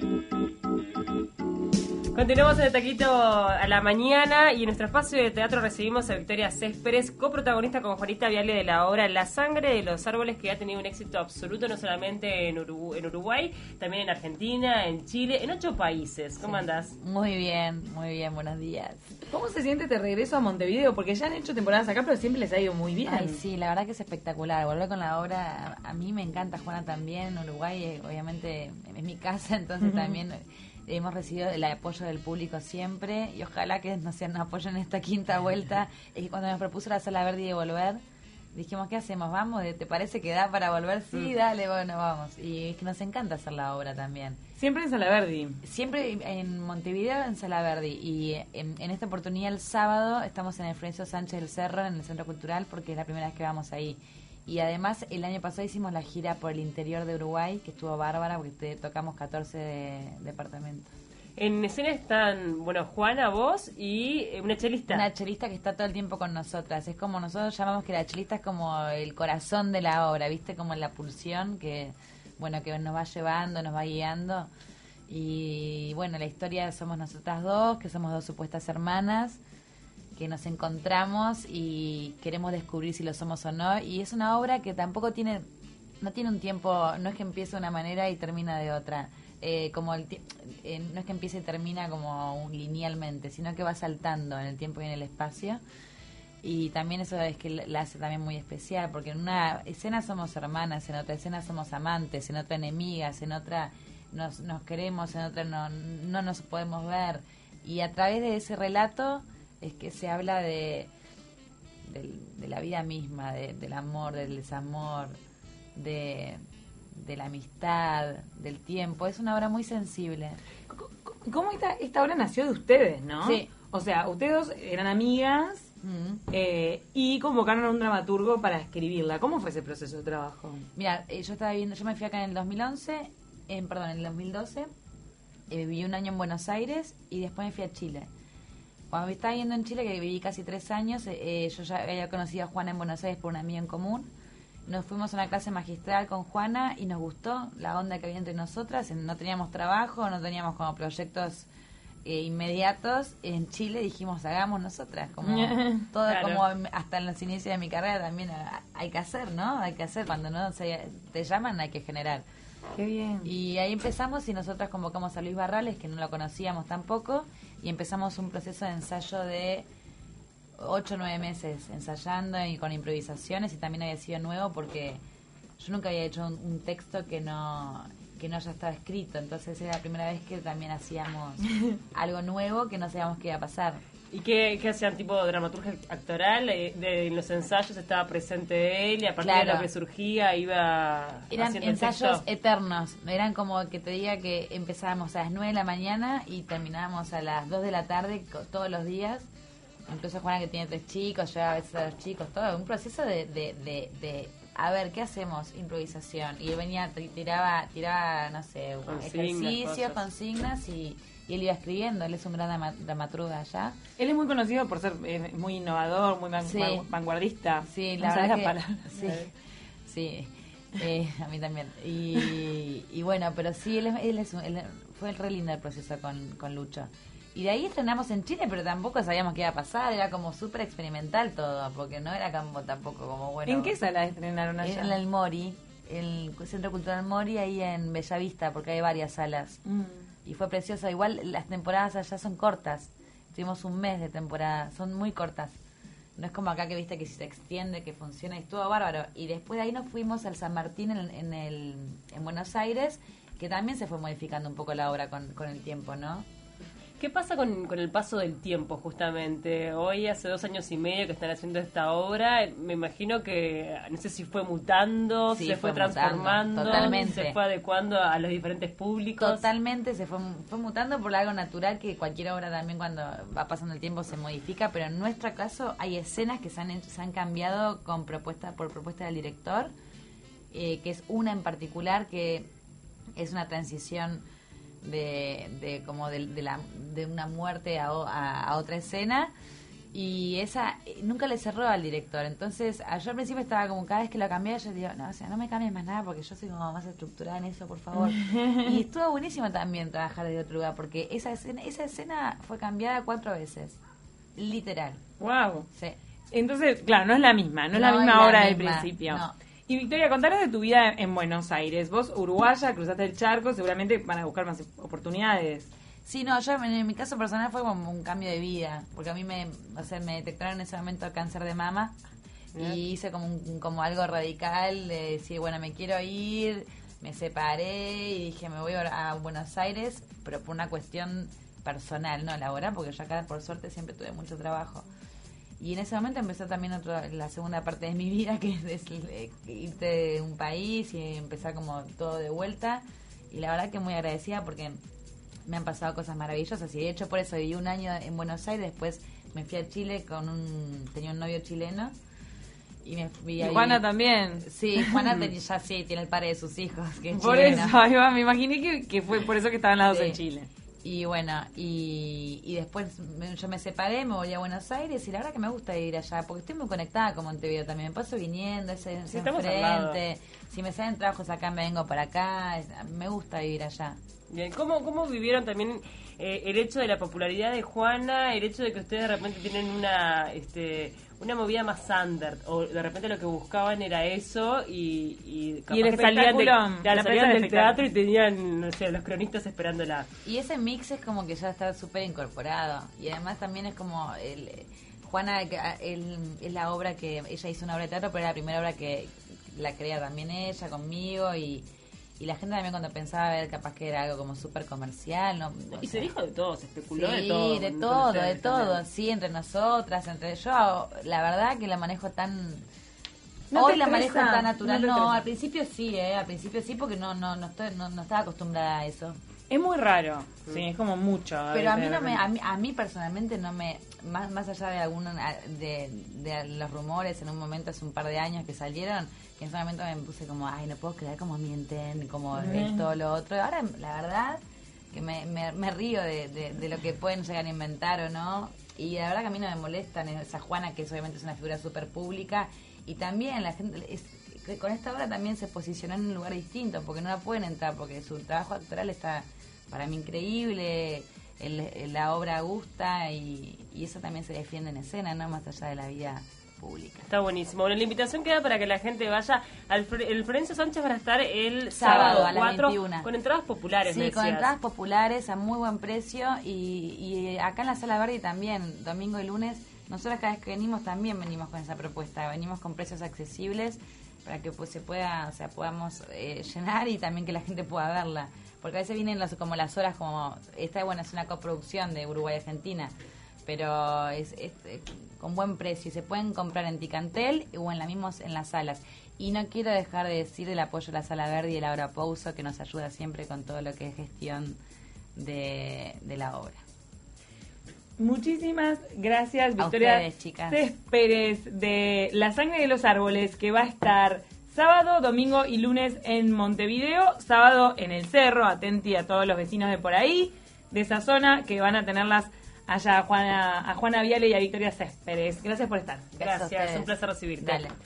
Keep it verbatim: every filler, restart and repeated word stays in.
Continuamos en el Taquito a la mañana y en nuestro espacio de teatro recibimos a Victoria Céspedes, coprotagonista con Juanita Viale de la obra La sangre de los árboles, que ha tenido un éxito absoluto no solamente en, Uru- en Uruguay, también en Argentina, en Chile, en ocho países. ¿Cómo Sí. andás? Muy bien, muy bien, buenos días. ¿Cómo se siente este regreso a Montevideo? Porque ya han hecho temporadas acá, pero siempre les ha ido muy bien. Ay, sí, la verdad que es espectacular. Volver con la obra, a, a mí me encanta. Juana también. Uruguay, eh, obviamente, es mi casa, entonces también hemos recibido el apoyo del público siempre. Y ojalá que nos, nos apoyen en esta quinta vuelta. Es que cuando nos propuso la Sala Verdi de volver, dijimos, ¿qué hacemos? ¿Vamos? ¿Te parece que da para volver? Sí, dale, bueno, vamos. Y es que nos encanta hacer la obra también. Siempre en Salaverdi. Siempre en Montevideo, en Sala Verdi. Y en, en esta oportunidad, el sábado, estamos en el Florencio Sánchez del Cerro, en el Centro Cultural, porque es la primera vez que vamos ahí. Y además, el año pasado hicimos la gira por el interior de Uruguay, que estuvo bárbara, porque te, tocamos catorce de, departamentos. En escena están, bueno, Juana, vos y una chelista. Una chelista que está todo el tiempo con nosotras. Es como nosotros llamamos que la chelista es como el corazón de la obra, ¿viste? Como la pulsión que, bueno, que nos va llevando, nos va guiando. Y bueno, la historia somos nosotras dos, que somos dos supuestas hermanas, que nos encontramos y queremos descubrir si lo somos o no. Y es una obra que tampoco tiene, no tiene un tiempo, no es que empiece de una manera y termina de otra. Eh, como el eh, no es que empiece y termina como un, linealmente, sino que va saltando en el tiempo y en el espacio. Y también eso es que la hace también muy especial, porque en una escena somos hermanas, en otra escena somos amantes, en otra enemigas, en otra nos, nos queremos, en otra no, no nos podemos ver. Y a través de ese relato es que se habla de, de, de la vida misma, de, del amor, del desamor, de, de la amistad, del tiempo. Es una obra muy sensible. ¿Cómo esta, esta obra nació de ustedes, no? Sí. O sea, ustedes dos eran amigas Mm. eh, y convocaron a un dramaturgo para escribirla. ¿Cómo fue ese proceso de trabajo? Mira, eh, yo estaba viendo, yo me fui acá en el dos mil once, en, perdón, en el dos mil doce, eh, viví un año en Buenos Aires y después me fui a Chile. Cuando me estaba viviendo en Chile, que viví casi tres años, eh, yo ya había conocido a Juana en Buenos Aires por una amiga en común. Nos fuimos a una clase magistral con Juana y nos gustó la onda que había entre nosotras. No teníamos trabajo, no teníamos como proyectos eh, inmediatos. En Chile dijimos, hagamos nosotras. Como todo, Claro. como hasta en los inicios de mi carrera también ah, hay que hacer, ¿no? Hay que hacer. Cuando no se, te llaman, hay que generar. Qué bien. Y ahí empezamos y nosotras convocamos a Luis Barrales, que no lo conocíamos tampoco, y empezamos un proceso de ensayo de ocho o nueve meses ensayando y con improvisaciones, y también había sido nuevo porque yo nunca había hecho un, un texto que no que no ya estaba escrito, entonces era la primera vez que también hacíamos algo nuevo que no sabíamos qué iba a pasar. ¿Y qué, qué hacían, tipo dramaturgia actoral? Eh, de, en los ensayos estaba presente él y a partir de Claro. lo que surgía iba Eran haciendo el ensayos texto. eternos, eran como que te diga que empezábamos a las nueve de la mañana y terminábamos a las dos de la tarde co- todos los días. Incluso Juana, que tiene tres chicos, lleva a veces a los chicos, todo un proceso de, de, de, de a ver, ¿qué hacemos? Improvisación. Y él venía, t- tiraba, tiraba no sé, Consignas, ejercicios, cosas. consignas y, y él iba escribiendo. Él es un gran drama- dramaturgo allá. Él es muy conocido por ser eh, muy innovador, muy van- Sí. van- vanguardista. Sí, No la sabes verdad la que, palabra. sí, sí, eh, a mí también. Y, y bueno, pero sí, él, es, él, es un- él fue re lindo el proceso con, con Lucho. Y de ahí estrenamos en Chile, pero tampoco sabíamos qué iba a pasar, era como súper experimental todo, porque no era como tampoco como bueno. ¿En qué sala estrenaron allá? En el Mori, el Centro Cultural Mori, ahí en Bellavista, porque hay varias salas. Mm. Y fue precioso. Igual las temporadas allá son cortas. Tuvimos un mes de temporada, son muy cortas. No es como acá que viste que si se extiende, que funciona, y estuvo bárbaro. Y después de ahí nos fuimos al San Martín en, en, el, en Buenos Aires, que también se fue modificando un poco la obra con, con el tiempo, ¿no? ¿Qué pasa con, con el paso del tiempo, justamente? Hoy, hace dos años y medio que están haciendo esta obra, me imagino que, no sé si fue mutando, Sí, se fue, fue mutando, transformando, totalmente. se fue adecuando a los diferentes públicos. Totalmente se fue, fue mutando por algo natural, que cualquier obra también cuando va pasando el tiempo se modifica, pero en nuestro caso hay escenas que se han, hecho- se han cambiado con propuesta por propuesta del director, eh, que es una en particular que es una transición de, de como de, de la, de una muerte a, o- a, a otra escena, Y esa eh, nunca le cerró al director. Entonces, a- yo al principio estaba como, cada vez que lo cambié, yo digo, no, o sea, no me cambies más nada porque yo soy como más estructurada en eso, por favor. Y estuvo buenísimo también trabajar desde otro lugar, porque esa escena, esa escena fue cambiada cuatro veces. Literal. Wow. Sí. Entonces, claro, no es la misma, no es la No misma es la obra del misma, principio. no. Y Victoria, contanos de tu vida en Buenos Aires. Vos, uruguaya, cruzaste el charco, seguramente van a buscar más oportunidades. Sí, no, yo en, en mi caso personal fue como un cambio de vida, porque a mí me, o sea, me detectaron en ese momento cáncer de mama y hice como un- como algo radical de decir, bueno, me quiero ir, me separé y dije, me voy a, a Buenos Aires, pero por una cuestión personal, no laboral, porque yo acá por suerte siempre tuve mucho trabajo. Y en ese momento empezó también otro, la segunda parte de mi vida, que es eh, irte de un país y empezar como todo de vuelta. Y la verdad que muy agradecida porque me han pasado cosas maravillosas. Y de hecho por eso viví un año en Buenos Aires, después me fui a Chile con un... tenía un novio chileno. Y me fui Y a Juana vivir- también. Sí, Juana ten- ya sí, tiene el padre de sus hijos, que es Por chileno. eso, ahí va, me imaginé que, que fue por eso que estaban las dos Sí. en Chile. Y bueno, y, y después me- yo me separé, me volví a Buenos Aires y la verdad que me gusta ir allá, porque estoy muy conectada con Montevideo también. Me paso viniendo, ese, ese Sí, estamos al lado. enfrente. Si me salen trabajos acá, me vengo para acá. es- Me gusta vivir allá. Bien, ¿cómo, cómo vivieron también eh, el hecho de la popularidad de Juana, el hecho de que ustedes de repente tienen una este una movida más under, o de repente lo que buscaban era eso y y, capaz Y el que salían, de- espectáculo, claro, la salían presa del del espectáculo. teatro y tenían, no sé, los cronistas esperándola. Y ese mix es como que ya está súper incorporado. Y además también es como... el Juana que, ah, el- es la obra que... Ella hizo una obra de teatro, pero era la primera obra que la crea también ella, conmigo. Y, y la gente también cuando pensaba ver capaz que era algo como súper comercial. ¿no? O Y se sea, dijo de todo, se especuló sí, de todo. de con todo, de ustedes todo. también. Sí, entre nosotras, entre yo. La verdad que la manejo tan... ¿No Hoy te la estresa? manejo tan natural. ¿No te No, estresa? al principio sí, ¿eh? Al principio sí, porque no no no, estoy, no, no estaba acostumbrada a eso. Es muy raro, sí, es como mucho. Pero a veces mí de no me, repente. a mí, a mí personalmente no me, más, más allá de algunos, de, de los rumores en un momento hace un par de años que salieron, que en ese momento me puse como, ay, no puedo creer cómo mienten, como esto, lo otro. Y ahora, la verdad, que me, me, me río de, de, de lo que pueden llegar a inventar o no. Y la verdad que a mí no me molestan esa Juana, que es, obviamente es una figura súper pública. Y también la gente, es, que con esta obra también se posicionó en un lugar distinto, porque no la pueden entrar, porque su trabajo actoral está para mí increíble, el- el- la obra gusta y, y eso también se defiende en escena, no más allá de la vida pública. Está buenísimo. Bueno, la invitación queda para que la gente vaya al Fre- el Florencio Sánchez van a estar el Sábado sábado a las cuatro veintiuna. con entradas populares, me Sí, con decías. entradas populares a muy buen precio y, y acá en la Sala Verdi también, domingo y lunes, nosotros cada vez que venimos también venimos con esa propuesta, venimos con precios accesibles para que pues se pueda, o sea, podamos eh, llenar y también que la gente pueda verla, porque a veces vienen las, como las horas como, esta bueno, es una coproducción de Uruguay y Argentina, pero es, es, eh, con buen precio y se pueden comprar en Ticantel o en la mismos en las salas. Y no quiero dejar de decir el apoyo a la Sala Verdi y Laura Pouso, que nos ayuda siempre con todo lo que es gestión de, de la obra. Muchísimas gracias, A Victoria ustedes, chicas. Céspedes, de La Sangre de los Árboles, que va a estar sábado, domingo y lunes en Montevideo, sábado en el Cerro, atenti a todos los vecinos de por ahí, de esa zona, que van a tenerlas allá a Juana, a Juana Viale y a Victoria Céspedes. Gracias por estar. Gracias a Gracias, ustedes. un placer recibirte. Dale.